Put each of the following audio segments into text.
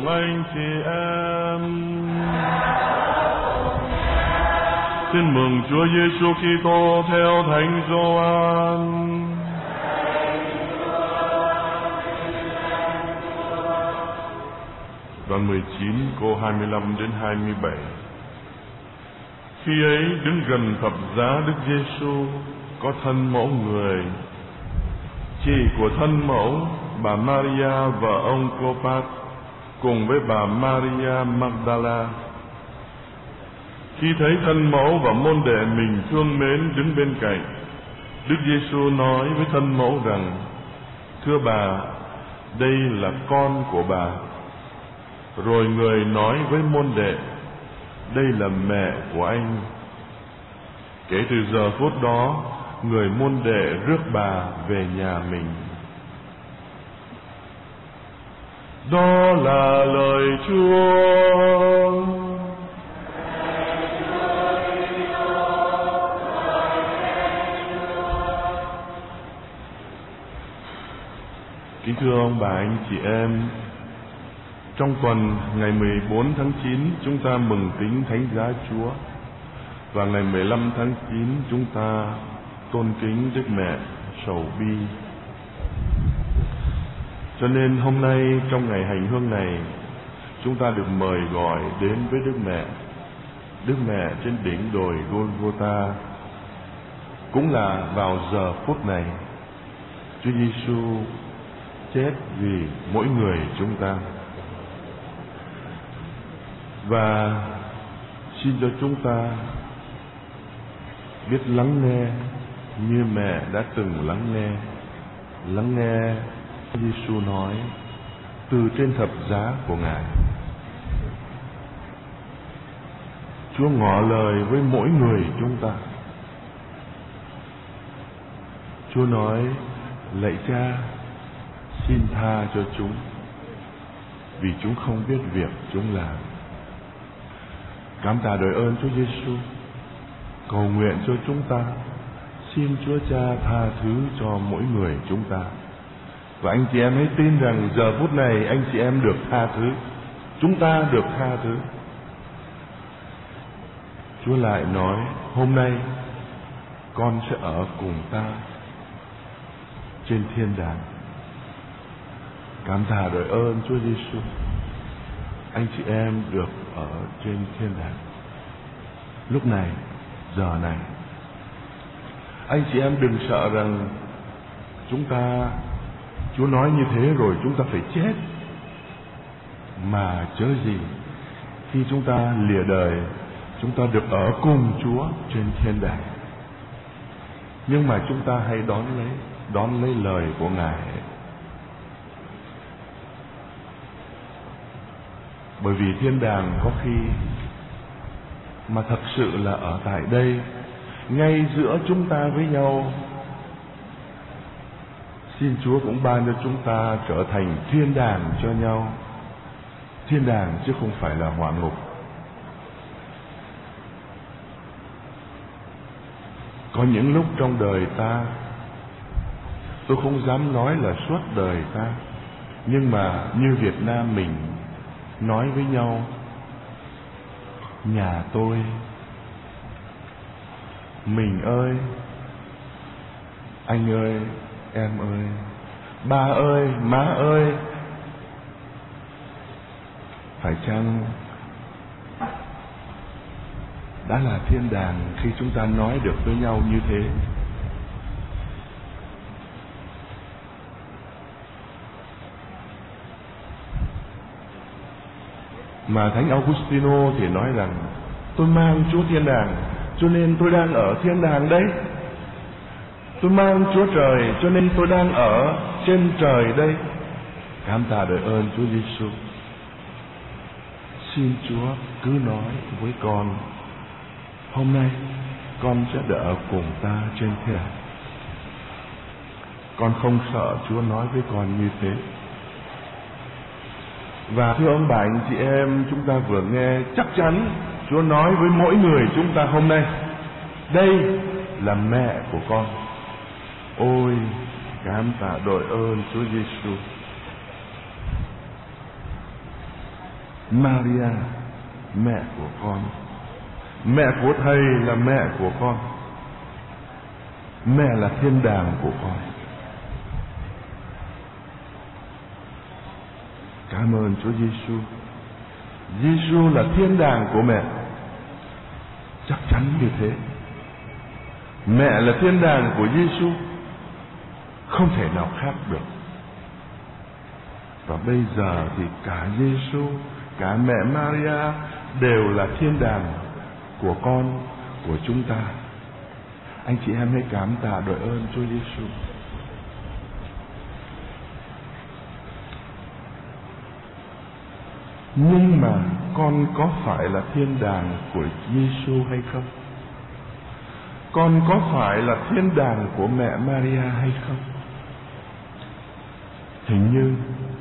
cùng anh chị em. Tin mừng Chúa Giêsu Kitô theo Thánh Gioan. Đoạn 19 câu 25 đến 27. Khi ấy đứng gần thập giá Đức Giêsu có thân mẫu người, chị của thân mẫu bà Maria và ông Clopas cùng với bà Maria Magdala. Khi thấy thân mẫu và môn đệ mình thương mến đứng bên cạnh, Đức Giêsu nói với thân mẫu rằng: Thưa bà, đây là con của bà. Rồi người nói với môn đệ: Đây là mẹ của anh. Kể từ giờ phút đó, người môn đệ rước bà về nhà mình. Đó là lời Chúa. Kính thưa ông bà anh chị em, trong tuần ngày 14 tháng 9 chúng ta mừng kính Thánh Giá Chúa, và ngày 15 tháng 9 chúng ta tôn kính Đức Mẹ Sầu Bi. Cho nên hôm nay trong ngày hành hương này, chúng ta được mời gọi đến với Đức Mẹ trên đỉnh đồi Golgotha. Cũng là vào giờ phút này, Chúa Giêsu chết vì mỗi người chúng ta. Và xin cho chúng ta biết lắng nghe như mẹ đã từng lắng nghe Giêsu nói từ trên thập giá của Ngài. Chúa ngỏ lời với mỗi người chúng ta. Chúa nói: Lạy Cha, xin tha cho chúng, vì chúng không biết việc chúng làm. Cảm tạ đội ơn Chúa Giêsu. Cầu nguyện cho chúng ta, xin Chúa Cha tha thứ cho mỗi người chúng ta. Và anh chị em hãy tin rằng giờ phút này anh chị em được tha thứ, chúng ta được tha thứ. Chúa lại nói: Hôm nay con sẽ ở cùng ta trên thiên đàng. Cảm tạ đội ơn Chúa Giêsu. Anh chị em được ở trên thiên đàng. Lúc này, giờ này, anh chị em đừng sợ rằng Chúa nói như thế rồi chúng ta phải chết. Mà chớ gì, khi chúng ta lìa đời, chúng ta được ở cùng Chúa trên thiên đàng. Nhưng mà chúng ta hãy đón lấy lời của Ngài. Bởi vì thiên đàng có khi mà thật sự là ở tại đây, ngay giữa chúng ta với nhau. Xin Chúa cũng ban cho chúng ta trở thành thiên đàng cho nhau. Thiên đàng chứ không phải là hỏa ngục. Có những lúc trong đời ta, tôi không dám nói là suốt đời ta, nhưng mà như Việt Nam mình nói với nhau: Nhà tôi, mình ơi, anh ơi, em ơi, ba ơi, má ơi. Phải chăng đã là thiên đàng khi chúng ta nói được với nhau như thế? Mà Thánh Augustino thì nói rằng: Tôi mang Chúa thiên đàng, cho nên tôi đang ở thiên đàng đấy. Tôi mang Chúa trời, cho nên tôi đang ở trên trời đây. Cảm tạ đời ơn Chúa Giêsu. Xin Chúa cứ nói với con: Hôm nay con sẽ ở cùng ta trên thiên đàng. Con không sợ Chúa nói với con như thế. Và thưa ông bà anh chị em, chúng ta vừa nghe chắc chắn Chúa nói với mỗi người chúng ta hôm nay: Đây là mẹ của con. Ôi, cảm tạ đội ơn Chúa Giêsu. Maria, mẹ của con. Mẹ của Thầy là mẹ của con. Mẹ là thiên đàng của con. Cảm ơn Chúa Giêsu. Giêsu là thiên đàng của mẹ. Chắc chắn như thế. Mẹ là thiên đàng của Giêsu, không thể nào khác được. Và bây giờ thì cả Giêsu, cả mẹ Maria đều là thiên đàng của con, của chúng ta. Anh chị em hãy cảm tạ đội ơn Chúa Giêsu. Nhưng mà con có phải là thiên đàng của Giêsu hay không? Con có phải là thiên đàng của mẹ Maria hay không? Hình như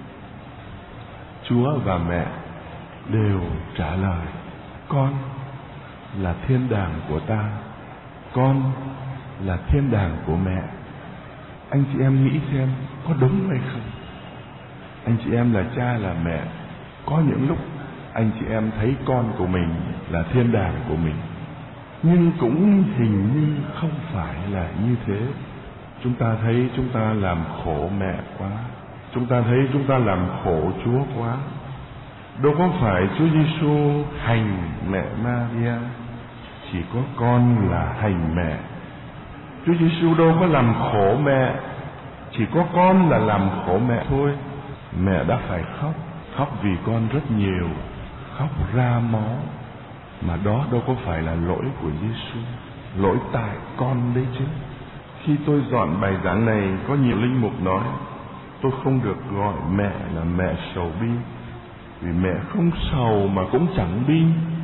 Chúa và mẹ đều trả lời: con là thiên đàng của ta, con là thiên đàng của mẹ. Anh chị em nghĩ xem có đúng hay không? Anh chị em là cha là mẹ, có những lúc anh chị em thấy con của mình là thiên đàng của mình, nhưng cũng hình như không phải là như thế. Chúng ta thấy chúng ta làm khổ mẹ quá, chúng ta thấy chúng ta làm khổ Chúa quá. Đâu có phải Chúa Giêsu hành mẹ Maria, chỉ có con là hành mẹ. Chúa Giêsu đâu có làm khổ mẹ, chỉ có con là làm khổ mẹ thôi. Mẹ đã phải khóc, khóc vì con rất nhiều, khóc ra máu. Mà đó đâu có phải là lỗi của Giêsu, lỗi tại con đấy chứ. Khi tôi dọn bài giảng này, có nhiều linh mục nói tôi không được gọi mẹ là mẹ sầu bi, vì mẹ không sầu mà cũng chẳng bi.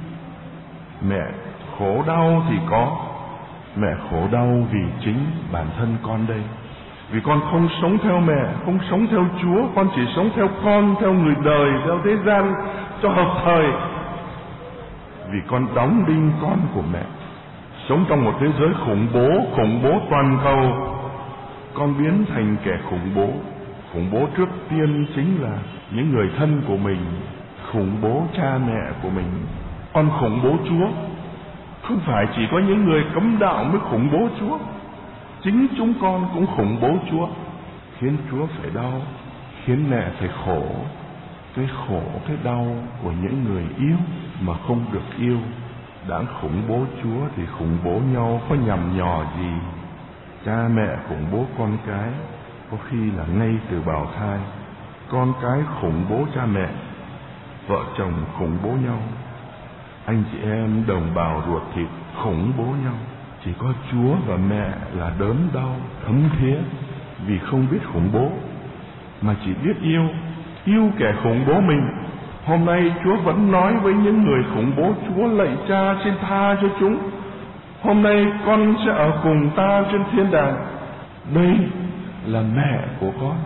Mẹ khổ đau thì có, mẹ khổ đau vì chính bản thân con đây. Vì con không sống theo mẹ, không sống theo Chúa, con chỉ sống theo con, theo người đời, theo thế gian, cho hợp thời. Vì con đóng đinh con của mẹ, sống trong một thế giới khủng bố toàn cầu. Con biến thành kẻ khủng bố. Khủng bố trước tiên chính là những người thân của mình, khủng bố cha mẹ của mình. Con khủng bố Chúa. Không phải chỉ có những người cấm đạo mới khủng bố Chúa, chính chúng con cũng khủng bố Chúa, khiến Chúa phải đau, khiến mẹ phải khổ. Cái khổ, cái đau của những người yêu mà không được yêu. Đã khủng bố Chúa thì khủng bố nhau, có nhằm nhò gì. Cha mẹ khủng bố con cái, có khi là ngay từ bào thai. Con cái khủng bố cha mẹ, vợ chồng khủng bố nhau, anh chị em đồng bào ruột thịt khủng bố nhau. Chỉ có Chúa và mẹ là đớn đau thấm thía, vì không biết khủng bố mà chỉ biết yêu, yêu kẻ khủng bố mình. Hôm nay Chúa vẫn nói với những người khủng bố Chúa: lạy Cha, xin tha cho chúng. Hôm nay con sẽ ở cùng ta trên thiên đàng. Đây là mẹ của con.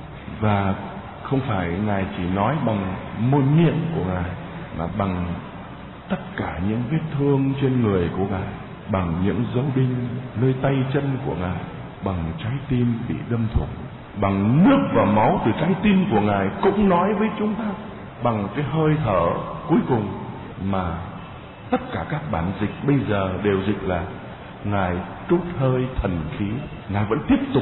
Và không phải Ngài chỉ nói bằng môi miệng của Ngài, mà bằng tất cả những vết thương trên người của Ngài, bằng những dấu đinh nơi tay chân của Ngài, bằng trái tim bị đâm thủng, bằng nước và máu từ trái tim của Ngài cũng nói với chúng ta, bằng cái hơi thở cuối cùng mà tất cả các bản dịch bây giờ đều dịch là Ngài trút hơi thần khí. Ngài vẫn tiếp tục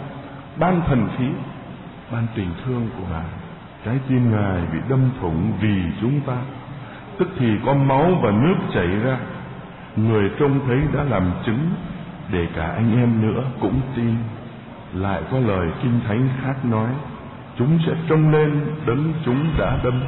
ban thần khí, ban tình thương của Ngài. Trái tim Ngài bị đâm thủng vì chúng ta, tức thì có máu và nước chảy ra. Người trông thấy đã làm chứng, để cả anh em nữa cũng tin. Lại có lời Kinh Thánh khác nói: chúng sẽ trông lên đấng chúng đã đâm.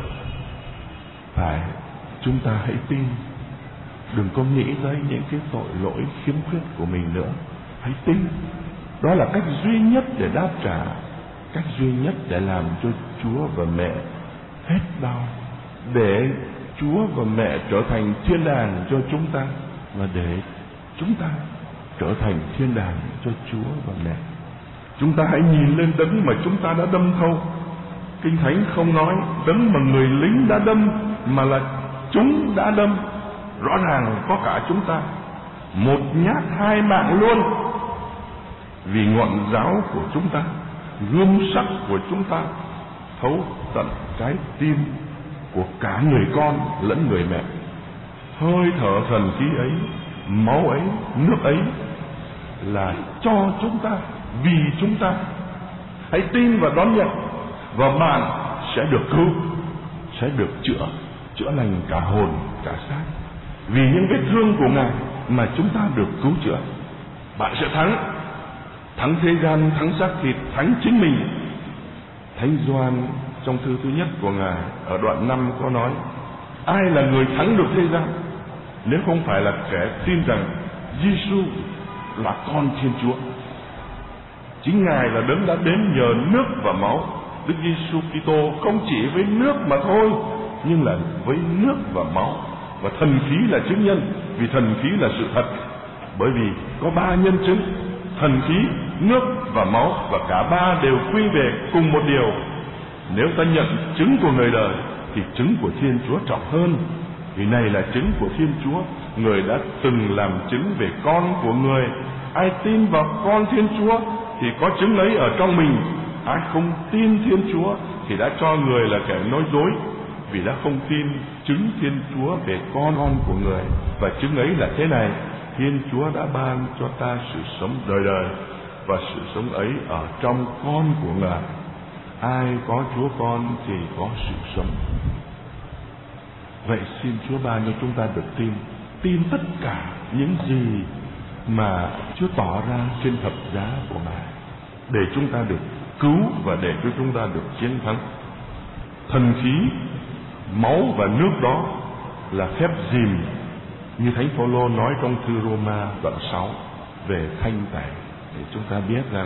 Phải, chúng ta hãy tin. Đừng có nghĩ tới những cái tội lỗi khiếm khuyết của mình nữa. Hãy tin. Đó là cách duy nhất để đáp trả, cách duy nhất để làm cho Chúa và mẹ hết đau, để Chúa và mẹ trở thành thiên đàng cho chúng ta, và để chúng ta trở thành thiên đàng cho Chúa và mẹ. Chúng ta hãy nhìn lên đấng mà chúng ta đã đâm thâu. Kinh Thánh không nói đấng mà người lính đã đâm, mà là chúng đã đâm. Rõ ràng có cả chúng ta, một nhát hai mạng luôn. Vì ngọn giáo của chúng ta, gươm sắc của chúng ta thấu tận trái tim, của cả người con lẫn người mẹ. Hơi thở thần khí ấy, máu ấy, nước ấy là cho chúng ta, vì chúng ta. Hãy tin và đón nhận, và bạn sẽ được cứu, sẽ được chữa lành cả hồn cả xác. Vì những vết thương của Ngài mà chúng ta được cứu chữa. Bạn sẽ thắng thế gian, thắng xác thịt, thắng chính mình. Thánh Gioan trong thư thứ nhất của Ngài ở đoạn 5 có nói: ai là người thắng được thế gian nếu không phải là kẻ tin rằng Giêsu là con Thiên Chúa. Chính Ngài là đấng đã đến nhờ nước và máu. Đức Giêsu Kitô không chỉ với nước mà thôi, nhưng là với nước và máu. Và thần khí là chứng nhân, vì thần khí là sự thật. Bởi vì có ba nhân chứng: thần khí, nước và máu, và cả ba đều quy về cùng một điều. Nếu ta nhận chứng của người đời thì chứng của Thiên Chúa trọng hơn, vì này là chứng của Thiên Chúa, người đã từng làm chứng về con của người. Ai tin vào con Thiên Chúa thì có chứng ấy ở trong mình. Ai không tin Thiên Chúa thì đã cho người là kẻ nói dối, vì đã không tin chứng Thiên Chúa về con của người. Và chứng ấy là thế này: Thiên Chúa đã ban cho ta sự sống đời đời, và sự sống ấy ở trong con của Ngài. Ai có Chúa Con thì có sự sống. Vậy xin Chúa ban cho chúng ta được tin tất cả những gì mà Chúa tỏ ra trên thập giá của Ngài, để chúng ta được cứu và để cho chúng ta được chiến thắng. Thần khí, máu và nước đó là phép gìn, như Thánh Phaolô nói trong thư Roma đoạn 6 về thanh tẩy, để chúng ta biết rằng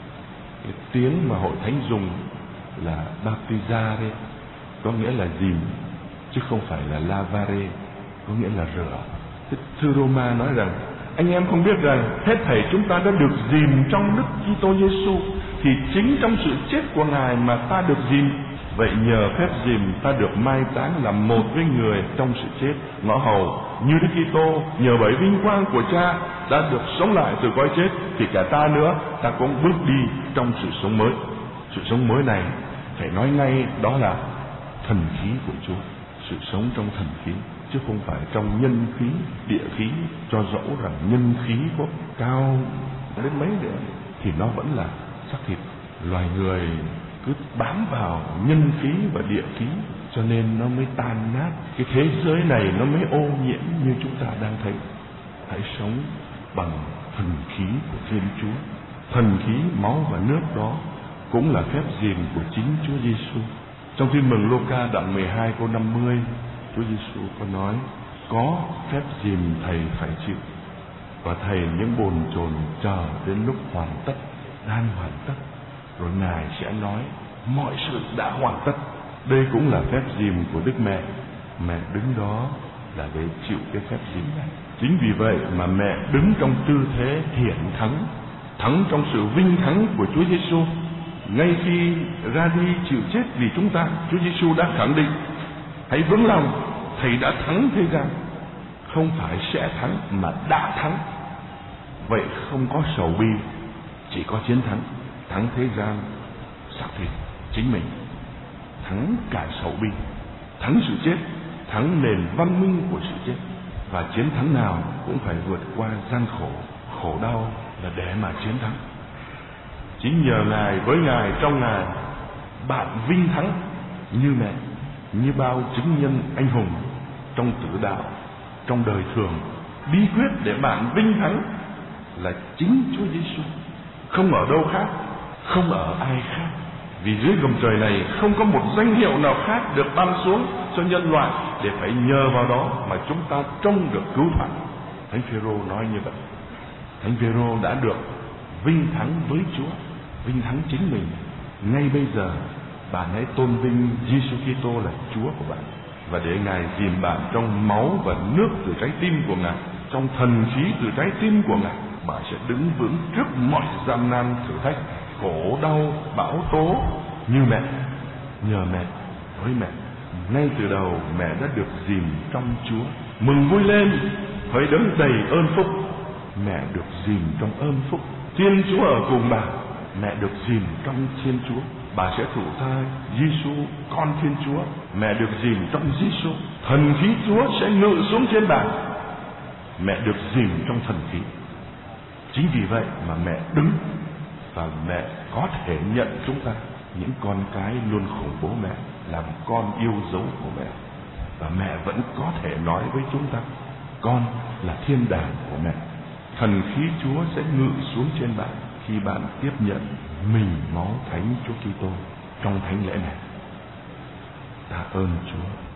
cái tiếng mà hội thánh dùng là baptiza đấy, có nghĩa là gìn, chứ không phải là lavare, có nghĩa là rửa. Thư Roma nói rằng anh em không biết rằng hết thảy chúng ta đã được gìn trong Đức Kitô Giêsu, thì chính trong sự chết của Ngài mà ta được gìn. Vậy nhờ phép gìn ta được mai táng làm một với người trong sự chết, ngõ hầu như Đức Kitô nhờ bởi vinh quang của Cha đã được sống lại từ cõi chết, thì cả ta nữa, ta cũng bước đi trong sự sống mới. Sự sống mới này phải nói ngay đó là thần khí của Chúa, sự sống trong thần khí, chứ không phải trong nhân khí, địa khí. Cho dẫu rằng nhân khí có cao đến mấy nữa thì nó vẫn là xác thịt. Loài người cứ bám vào nhân khí và địa khí, cho nên nó mới tan nát. Cái thế giới này nó mới ô nhiễm như chúng ta đang thấy. Hãy sống bằng thần khí của Thiên Chúa. Thần khí, máu và nước đó cũng là phép gìn của chính Chúa Giêsu. Trong Tin mừng Lô-ca đoạn 12 câu 50, Chúa Giêsu có nói: có phép gìn thầy phải chịu, và thầy những bồn chồn chờ đến lúc hoàn tất, đang hoàn tất, rồi Ngài sẽ nói mọi sự đã hoàn tất. Đây cũng là phép gìn của Đức Mẹ. Mẹ đứng đó là để chịu cái phép gìn này. Chính vì vậy mà mẹ đứng trong tư thế hiển thắng trong sự vinh thắng của Chúa Giêsu. Ngay khi ra đi chịu chết vì chúng ta, Chúa Giêsu đã khẳng định: hãy vững lòng, thầy đã thắng thế gian. Không phải sẽ thắng mà đã thắng. Vậy không có sầu bi, chỉ có chiến thắng. Thắng thế gian, xác thịt, chính mình, thắng cả sầu bi, thắng sự chết, thắng nền văn minh của sự chết. Và chiến thắng nào cũng phải vượt qua gian khổ, khổ đau là để mà chiến thắng. Chính nhờ Ngài, với Ngài, trong Ngài, bạn vinh thắng như mẹ, như bao chứng nhân anh hùng trong tử đạo, trong đời thường. Bí quyết để bạn vinh thắng là chính Chúa Giêsu, không ở đâu khác, không ở ai khác. Vì dưới gầm trời này không có một danh hiệu nào khác được ban xuống cho nhân loại, để phải nhờ vào đó mà chúng ta trông được cứu thoát. Thánh Phêrô nói như vậy. Thánh Phêrô đã được vinh thắng với Chúa, vinh thắng chính mình. Ngay bây giờ bạn hãy tôn vinh Giêsu Kitô là Chúa của bạn, và để Ngài gìn bạn trong máu và nước từ trái tim của Ngài, trong thần khí từ trái tim của Ngài. Bạn sẽ đứng vững trước mọi gian nan thử thách, khổ đau, bão tố như mẹ. Nhờ mẹ, với mẹ, ngay từ đầu mẹ đã được gìn trong Chúa. Mừng vui lên, hỡi đấng đầy ơn phúc. Mẹ được gìn trong ơn phúc. Thiên Chúa ở cùng bà, mẹ được gìn trong Thiên Chúa. bà sẽ thụ thai Giêsu, con Thiên Chúa. Mẹ được dìm trong Giêsu, thần khí Chúa sẽ ngự xuống trên bà. Mẹ được dìm trong thần khí. Chính vì vậy mà mẹ đứng và mẹ có thể nhận chúng ta, những con cái luôn khủng bố mẹ, làm con yêu dấu của mẹ. Và mẹ vẫn có thể nói với chúng ta, con là thiên đàng của mẹ. Thần khí Chúa sẽ ngự xuống trên bạn khi bạn tiếp nhận mình máu thánh Chúa Kitô trong thánh lễ này. Tạ ơn Chúa.